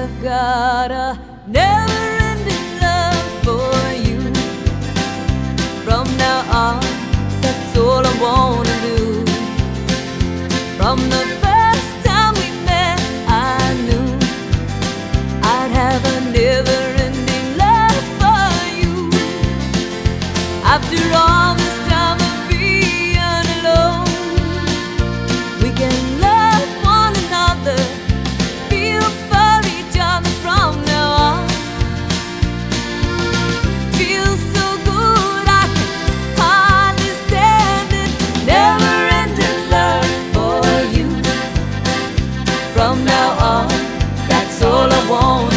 I've got a never-ending love for you. From now on, that's all I wanna do. From the first time we met, I knew I'd have a never-ending love for you. After all this time of being alone, we can love one another, feel for each other from now on. Feels so good I can hardly stand it. Never-ending love for you. From now on, that's all I want.